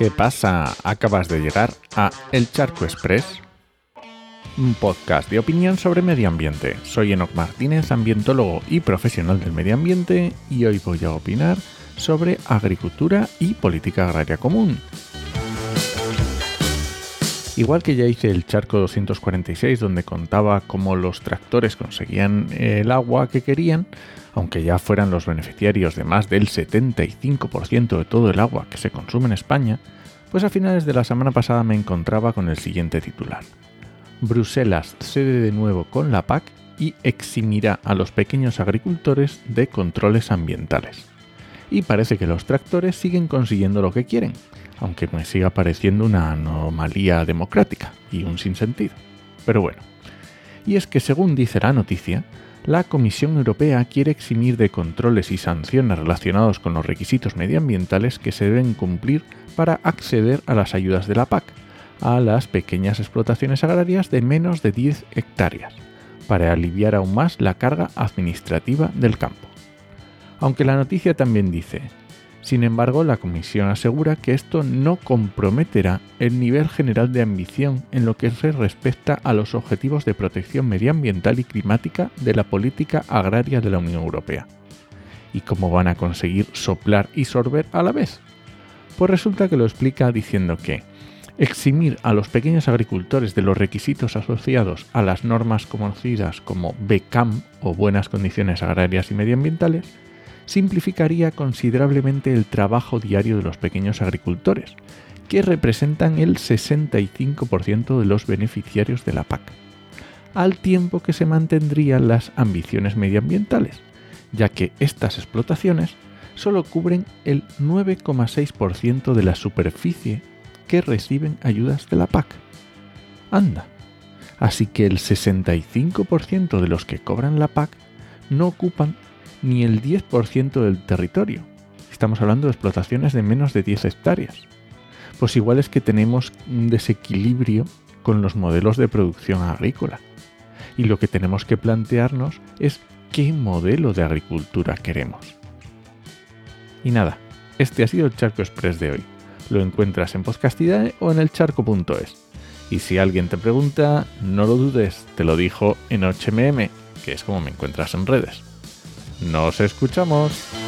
¿Qué pasa? Acabas de llegar a El Charco Express, un podcast de opinión sobre medio ambiente. Soy Enoc Martínez, ambientólogo y profesional del medio ambiente, y hoy voy a opinar sobre agricultura y política agraria común. Igual que ya hice el Charco 246, donde contaba cómo los tractores conseguían el agua que querían, aunque ya fueran los beneficiarios de más del 75% de todo el agua que se consume en España, pues a finales de la semana pasada me encontraba con el siguiente titular. Bruselas cede de nuevo con la PAC y eximirá a los pequeños agricultores de controles ambientales. Y parece que los tractores siguen consiguiendo lo que quieren, aunque me siga pareciendo una anomalía democrática y un sinsentido. Pero bueno, y es que según dice la noticia, la Comisión Europea quiere eximir de controles y sanciones relacionados con los requisitos medioambientales que se deben cumplir para acceder a las ayudas de la PAC, a las pequeñas explotaciones agrarias de menos de 10 hectáreas, para aliviar aún más la carga administrativa del campo. Aunque la noticia también dice: sin embargo, la Comisión asegura que esto no comprometerá el nivel general de ambición en lo que se respecta a los objetivos de protección medioambiental y climática de la política agraria de la Unión Europea. ¿Y cómo van a conseguir soplar y sorber a la vez? Pues resulta que lo explica diciendo que eximir a los pequeños agricultores de los requisitos asociados a las normas conocidas como BCAM o Buenas Condiciones Agrarias y Medioambientales simplificaría considerablemente el trabajo diario de los pequeños agricultores, que representan el 65% de los beneficiarios de la PAC, al tiempo que se mantendrían las ambiciones medioambientales, ya que estas explotaciones solo cubren el 9,6% de la superficie que reciben ayudas de la PAC. Anda, así que el 65% de los que cobran la PAC no ocupan ni el 10% del territorio. Estamos hablando de explotaciones de menos de 10 hectáreas. Pues igual es que tenemos un desequilibrio con los modelos de producción agrícola. Y lo que tenemos que plantearnos es qué modelo de agricultura queremos. Y nada, este ha sido el Charco Express de hoy. Lo encuentras en Podcastidae o en elcharco.es. Y si alguien te pregunta, no lo dudes, te lo dijo en HMM, que es como me encuentras en redes. ¡Nos escuchamos!